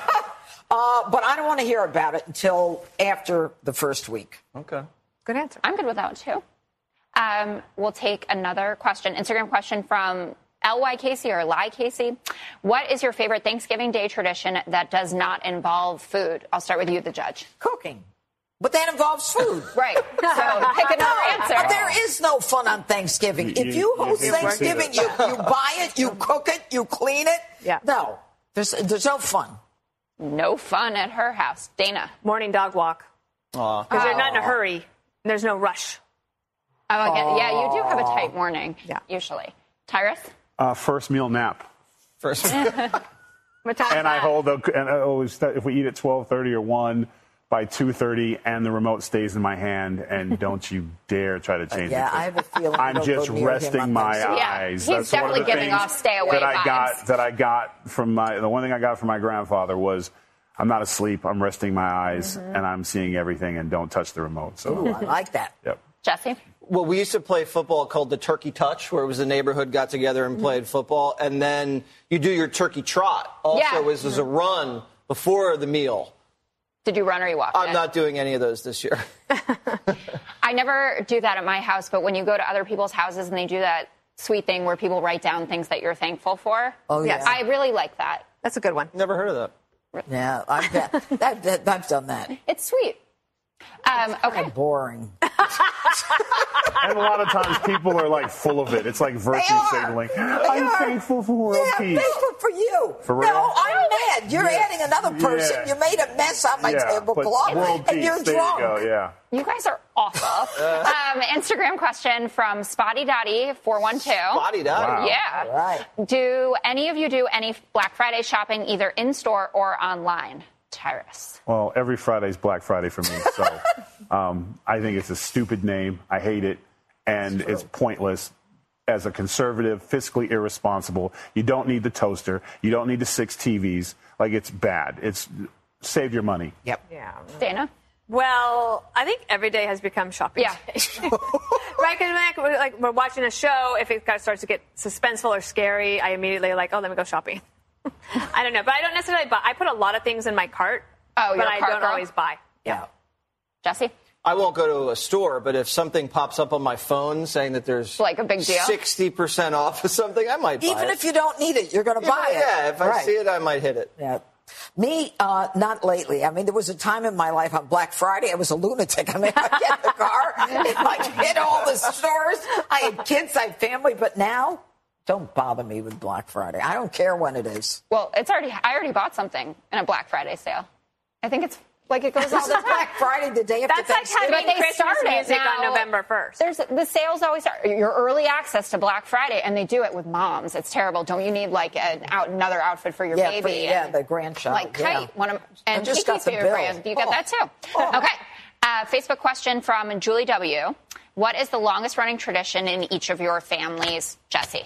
Speaker 5: But I don't want to hear about it until after the first week.
Speaker 7: Okay.
Speaker 4: Good answer.
Speaker 8: I'm good with that, too. We'll take another question, Instagram question from L.Y. Casey or Ly Casey. What is your favorite Thanksgiving Day tradition that does not involve food? I'll start with you, the judge.
Speaker 5: Cooking. But that involves food.
Speaker 8: Right. So pick another answer.
Speaker 5: There is no fun on Thanksgiving. If you host Thanksgiving, you buy it, you cook it, you clean it.
Speaker 4: Yeah.
Speaker 5: No, there's no fun.
Speaker 8: No fun at her house. Dana.
Speaker 4: Morning dog walk. Because you're not in a hurry. There's no rush.
Speaker 8: Oh, yeah, you do have a tight morning, usually. Tyrus?
Speaker 6: First meal nap.
Speaker 7: First.
Speaker 6: And I hold if we eat at 12:30 or 1, by 2:30, and the remote stays in my hand, and don't you dare try to change it.
Speaker 5: Yeah, I have a feeling
Speaker 6: I'm just resting my eyes.
Speaker 8: He's
Speaker 6: That's
Speaker 8: definitely
Speaker 6: one of the
Speaker 8: giving
Speaker 6: things
Speaker 8: off stay away vibes.
Speaker 6: that I got from the one thing I got from my grandfather was, I'm not asleep, I'm resting my eyes, and I'm seeing everything, and don't touch the remote. So
Speaker 5: Ooh, I like that.
Speaker 6: Yep.
Speaker 8: Jesse?
Speaker 7: Well, we used to play football called the turkey touch, where it was the neighborhood got together and played football, and then you do your turkey trot. Also, was a run before the meal.
Speaker 8: Did you run or you walked?
Speaker 7: I'm not doing any of those this year.
Speaker 8: I never do that at my house, but when you go to other people's houses and they do that sweet thing where people write down things that you're thankful for,
Speaker 5: yes,
Speaker 8: I really like that.
Speaker 4: That's a good one.
Speaker 7: Never heard of that.
Speaker 5: Yeah, I've done that.
Speaker 8: It's sweet. Okay.
Speaker 5: Boring.
Speaker 6: And a lot of times people are like full of it. It's like virtue signaling. I'm thankful for world peace.
Speaker 5: I'm thankful for you.
Speaker 6: For real?
Speaker 5: No, I'm mad. You're adding another person.
Speaker 6: Yeah.
Speaker 5: You made a mess on my tablecloth,
Speaker 6: world
Speaker 5: and
Speaker 6: peace.
Speaker 5: you're
Speaker 6: There
Speaker 5: drunk.
Speaker 6: you go. Yeah.
Speaker 8: You guys are awful. Instagram question from Spotty Dotty 412.
Speaker 7: Spotty Dotty.
Speaker 6: Wow.
Speaker 8: Yeah.
Speaker 5: All right.
Speaker 8: Do any of you do any Black Friday shopping either in store or online? Tyrus.
Speaker 6: Well, every Friday's Black Friday for me, so I think it's a stupid name. I hate it, and it's pointless. As a conservative, fiscally irresponsible, you don't need the toaster. You don't need the 6 TVs. Like, it's bad. It's save your money.
Speaker 5: Yep.
Speaker 4: Yeah.
Speaker 8: Dana?
Speaker 4: Well, I think every day has become shopping day. Right? Because we're watching a show, if it starts to get suspenseful or scary, I immediately let me go shopping. I don't know, but I don't necessarily buy. I put a lot of things in my cart, but I don't always buy.
Speaker 5: Yeah.
Speaker 8: Jesse?
Speaker 7: I won't go to a store, but if something pops up on my phone saying that there's
Speaker 8: like a big deal,
Speaker 7: 60% off of something, I might buy it.
Speaker 5: Even if you don't need it, you're going to buy it.
Speaker 7: Yeah, if I see it, I might hit it.
Speaker 5: Yeah. Me, not lately. I mean, there was a time in my life on Black Friday, I was a lunatic. I mean, I'd get in the car, and I'd hit all the stores. I had kids, I had family, but now, don't bother me with Black Friday. I don't care when it is.
Speaker 8: Well, I already bought something in a Black Friday sale. I think it's like it goes all the time.
Speaker 5: Black Friday, the day after
Speaker 4: That's like
Speaker 5: Thanksgiving.
Speaker 4: having Christmas music on November 1st.
Speaker 8: The sales always start. Your early access to Black Friday, and they do it with moms. It's terrible. Don't you need like another outfit for your baby?
Speaker 5: The grandchild.
Speaker 8: Like Kite, and
Speaker 5: just got
Speaker 8: Kiki's
Speaker 5: the
Speaker 8: favorite
Speaker 5: bill.
Speaker 8: brand. You get that too. Okay. Facebook question from Julie W. What is the longest running tradition in each of your families, Jesse?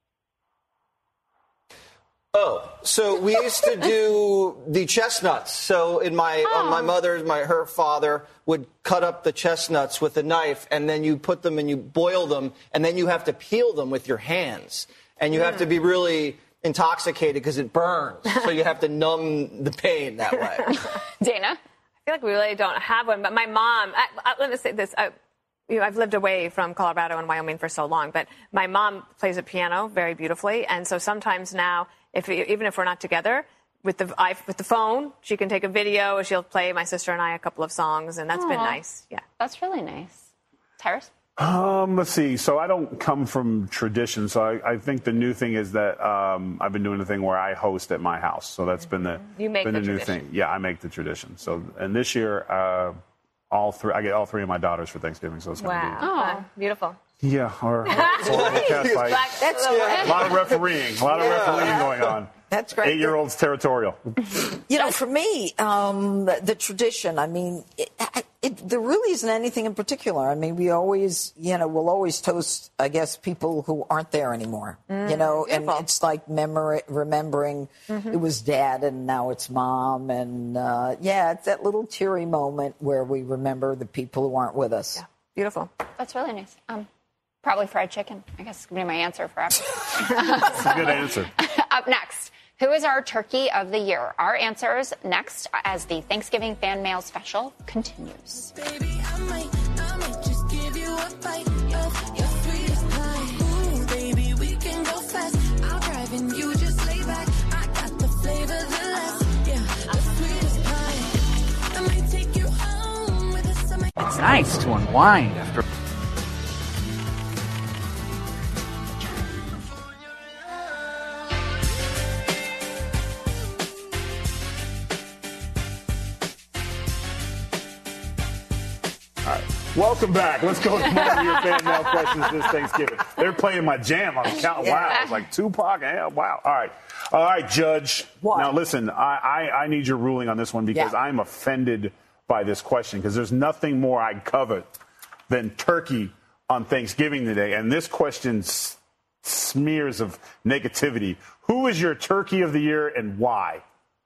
Speaker 7: Oh, so we used to do the chestnuts. So on my mother's, her father would cut up the chestnuts with a knife, and then you put them and you boil them, and then you have to peel them with your hands. And you have to be really intoxicated because it burns. So you have to numb the pain that way.
Speaker 8: Dana?
Speaker 4: I feel like we really don't have one, but my mom, let me say this. I've lived away from Colorado and Wyoming for so long, but my mom plays the piano very beautifully, and so sometimes now, even if we're not together, with the phone, she can take a video, or she'll play my sister and I a couple of songs, and that's been nice. Yeah,
Speaker 8: that's really nice. Tyrus?
Speaker 6: Let's see. So I don't come from tradition, so I think the new thing is that I've been doing the thing where I host at my house. So that's been the new thing. Yeah, I make the tradition. So and this year. I get all 3 of my daughters for Thanksgiving, so it's going to be...
Speaker 4: Oh, beautiful.
Speaker 6: Yeah, or cat fight.
Speaker 5: That's great.
Speaker 6: A lot of refereeing going on.
Speaker 5: That's great.
Speaker 6: 8-year-olds territorial.
Speaker 5: For me, the tradition, I mean, there really isn't anything in particular. I mean, we'll always toast, I guess, people who aren't there anymore, and it's like remembering it was dad and now it's mom. And, it's that little teary moment where we remember the people who aren't with us.
Speaker 4: Yeah, beautiful.
Speaker 8: That's really nice. Probably fried chicken. I guess it's going to be my answer for after.
Speaker 6: That's a good answer.
Speaker 8: Up next. Who is our turkey of the year? Our answers next as the Thanksgiving fan mail special continues.
Speaker 12: Baby, I might just give you a bite of your sweetest pie. Ooh, baby, we can go fast. I'll drive and you just lay back. I got the flavor, the last, the sweetest pie. I might take you home with us.
Speaker 13: It's nice to unwind after.
Speaker 6: Welcome back. Let's go to more of your fan mail questions this Thanksgiving. They're playing my jam on count.
Speaker 5: Yeah.
Speaker 6: Wow, it's like Tupac. Yeah, wow. All right, Judge.
Speaker 5: What?
Speaker 6: Now listen, I need your ruling on this one because I'm offended by this question because there's nothing more I covet than turkey on Thanksgiving today, and this question smears of negativity. Who is your turkey of the year and why?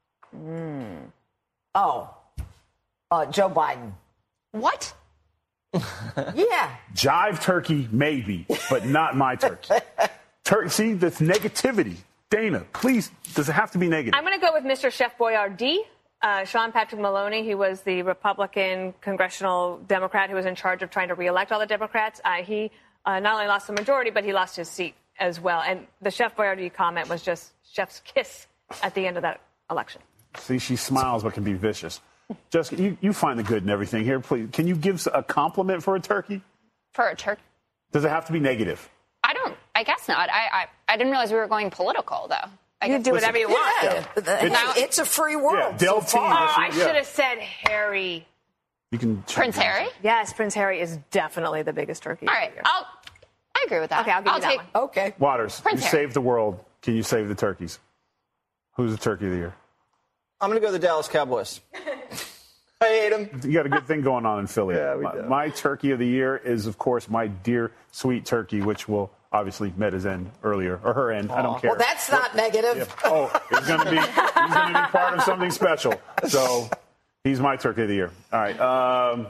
Speaker 5: Joe Biden.
Speaker 8: What?
Speaker 5: Yeah.
Speaker 6: Jive turkey, maybe, but not my turkey. See, that's negativity. Dana, please, does it have to be negative?
Speaker 4: I'm going to go with Mr. Chef Boyardee. Sean Patrick Maloney, he was the Republican congressional Democrat who was in charge of trying to reelect all the Democrats. He not only lost the majority, but he lost his seat as well. And the Chef Boyardee comment was just chef's kiss at the end of that election.
Speaker 6: See, she smiles but can be vicious. Jessica, you find the good in everything here. Please, can you give a compliment for a turkey?
Speaker 8: For a turkey?
Speaker 6: Does it have to be negative?
Speaker 8: I guess not. I didn't realize we were going political, though.
Speaker 4: You do whatever you want.
Speaker 5: Yeah. It's a free world.
Speaker 6: Yeah,
Speaker 5: so far.
Speaker 4: I should have said Harry.
Speaker 6: You can
Speaker 8: Prince Harry?
Speaker 4: Yes, Prince Harry is definitely the biggest turkey.
Speaker 8: All right, I agree with that.
Speaker 4: Okay, I'll give you that one.
Speaker 5: Okay.
Speaker 6: Waters,
Speaker 8: Prince
Speaker 6: you
Speaker 8: Harry.
Speaker 6: saved the world. Can you save the turkeys? Who's the turkey of the year?
Speaker 7: I'm going to go the Dallas Cowboys. I hate them.
Speaker 6: You got a good thing going on in Philly.
Speaker 7: Yeah, we do.
Speaker 6: My turkey of the year is, of course, my dear sweet turkey, which will obviously met his end earlier, or her end. I don't care.
Speaker 5: Well, that's not negative.
Speaker 6: Yeah. Oh, he's going to be part of something special. So he's my turkey of the year. All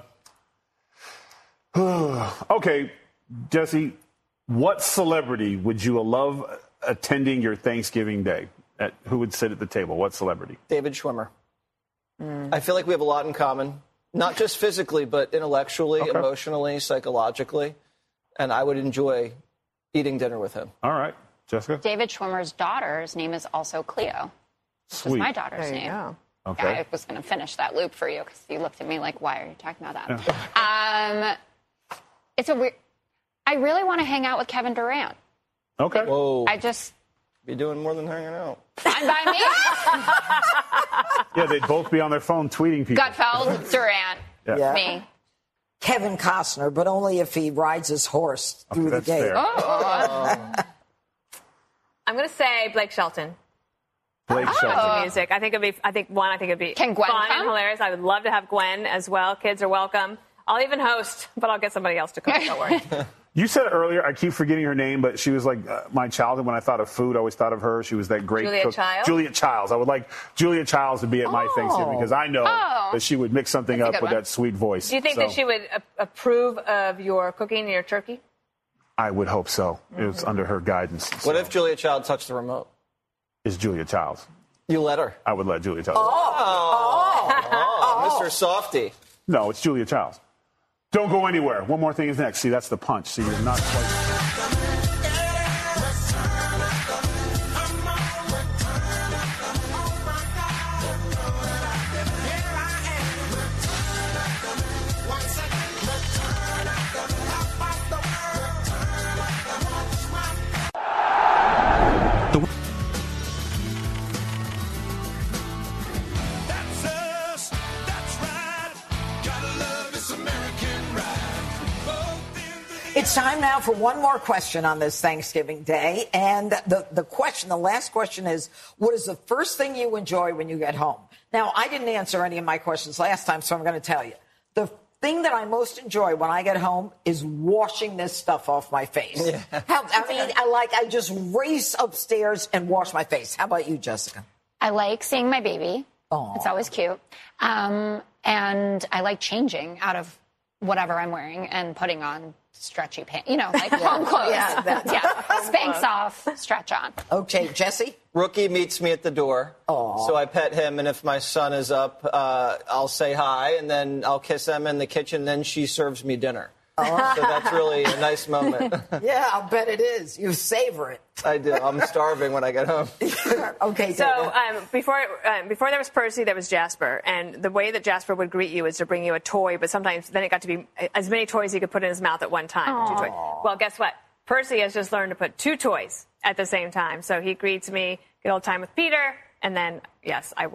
Speaker 6: right. Okay, Jesse, what celebrity would you love attending your Thanksgiving Day? Who would sit at the table? What celebrity?
Speaker 7: David Schwimmer. I feel like we have a lot in common, not just physically, but intellectually, emotionally, psychologically. And I would enjoy eating dinner with him.
Speaker 6: All right. Jessica?
Speaker 8: David Schwimmer's daughter's name is also Cleo.
Speaker 6: Sweet.
Speaker 8: Which is my daughter's name.
Speaker 4: Go.
Speaker 6: Okay.
Speaker 8: I was going to finish that loop for you because you looked at me like, why are you talking about that? It's a weird... I really want to hang out with Kevin Durant.
Speaker 6: Okay.
Speaker 7: Whoa.
Speaker 8: I just...
Speaker 7: Be doing more than hanging out.
Speaker 8: Fine by me.
Speaker 6: Yeah, they'd both be on their phone tweeting people.
Speaker 8: Gutfeld, Durant,
Speaker 5: Yeah.
Speaker 8: me.
Speaker 5: Kevin Costner, but only if he rides his horse through the
Speaker 6: that's
Speaker 5: gate.
Speaker 6: fair.
Speaker 4: I'm going to say Blake Shelton.
Speaker 6: Blake Shelton.
Speaker 4: Music. I think it'd be
Speaker 8: Can Gwen
Speaker 4: fun
Speaker 8: come?
Speaker 4: and hilarious. I would love to have Gwen as well. Kids are welcome. I'll even host, but I'll get somebody else to cook. Don't worry.
Speaker 6: You said earlier, I keep forgetting her name, but she was like my childhood. When I thought of food, I always thought of her. She was that great
Speaker 4: Julia
Speaker 6: cook.
Speaker 4: Childs?
Speaker 6: Julia Childs. I would like Julia Childs to be at my Thanksgiving because I know that she would mix something
Speaker 8: That's a
Speaker 6: up
Speaker 8: good
Speaker 6: with
Speaker 8: one.
Speaker 6: that sweet voice.
Speaker 4: Do you think that she would approve of your cooking and your turkey?
Speaker 6: I would hope so. It was under her guidance.
Speaker 7: What if Julia Child touched the remote?
Speaker 6: Is Julia Childs?
Speaker 7: You let her.
Speaker 6: I would let Julia Childs.
Speaker 7: Oh, Mr. Softy.
Speaker 6: No, it's Julia Childs. Don't go anywhere. One more thing is next. See, that's the punch. See, you're not quite...
Speaker 9: That's us. That's right. Gotta love this American ride.
Speaker 5: It's time now for one more question on this Thanksgiving Day. And the last question is, what is the first thing you enjoy when you get home? Now, I didn't answer any of my questions last time, so I'm going to tell you. The thing that I most enjoy when I get home is washing this stuff off my face.
Speaker 7: Yeah.
Speaker 5: I just race upstairs and wash my face. How about you, Jessica?
Speaker 8: I like seeing my baby.
Speaker 5: Aw.
Speaker 8: It's always cute. And I like changing out of whatever I'm wearing and putting on stretchy pants, like home clothes.
Speaker 5: Yeah,
Speaker 8: Spanx off, stretch on.
Speaker 5: Okay, Jesse?
Speaker 7: Rookie meets me at the door.
Speaker 5: Aw.
Speaker 7: So I pet him, and if my son is up, I'll say hi, and then I'll kiss Emma in the kitchen, then she serves me dinner. So that's really a nice moment.
Speaker 5: Yeah, I'll bet it is. You savor it.
Speaker 7: I do. I'm starving when I get home.
Speaker 5: Okay,
Speaker 4: So
Speaker 5: Dana.
Speaker 4: before there was Percy, there was Jasper, and the way that Jasper would greet you is to bring you a toy, but sometimes then it got to be as many toys he could put in his mouth at one time. 2 toys. Well, guess what? Percy has just learned to put 2 toys at the same time. So he greets me, good old time with Peter, and then yes, I wash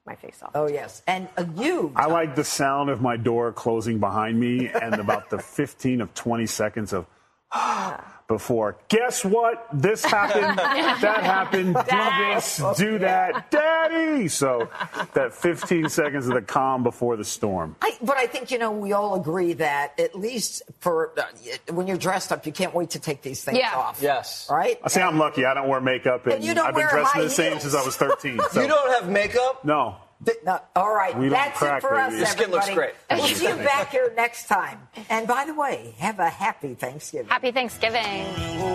Speaker 4: my face off.
Speaker 5: Oh, yes. And you.
Speaker 6: I like the sound of my door closing behind me and about the 15 of 20 seconds of before. Guess what? This happened. That happened. Do this. Do that. Daddy. So that 15 seconds of the calm before the storm.
Speaker 5: But I think, we all agree that at least for when you're dressed up, you can't wait to take these things off.
Speaker 7: Yes.
Speaker 5: Right?
Speaker 6: I say I'm lucky. I don't wear makeup. And
Speaker 5: you don't
Speaker 6: I've been
Speaker 5: wear
Speaker 6: dressing
Speaker 5: high
Speaker 6: the same
Speaker 5: heels.
Speaker 6: since I was 13. So.
Speaker 7: You don't have makeup?
Speaker 6: No.
Speaker 5: All right,
Speaker 6: We don't
Speaker 5: that's
Speaker 6: crack,
Speaker 5: it for
Speaker 6: baby.
Speaker 5: us,
Speaker 7: Your skin looks
Speaker 5: everybody.
Speaker 7: great.
Speaker 5: We'll see you back here next time. And by the way, have a happy Thanksgiving.
Speaker 8: Happy Thanksgiving.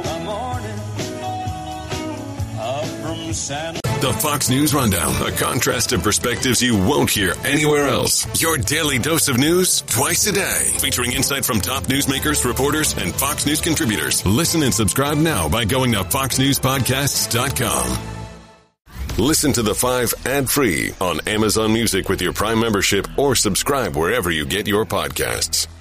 Speaker 14: The Fox News Rundown, a contrast of perspectives you won't hear anywhere else. Your daily dose of news twice a day, featuring insight from top newsmakers, reporters, and Fox News contributors. Listen and subscribe now by going to foxnewspodcasts.com. Listen to The 5 ad-free on Amazon Music with your Prime membership or subscribe wherever you get your podcasts.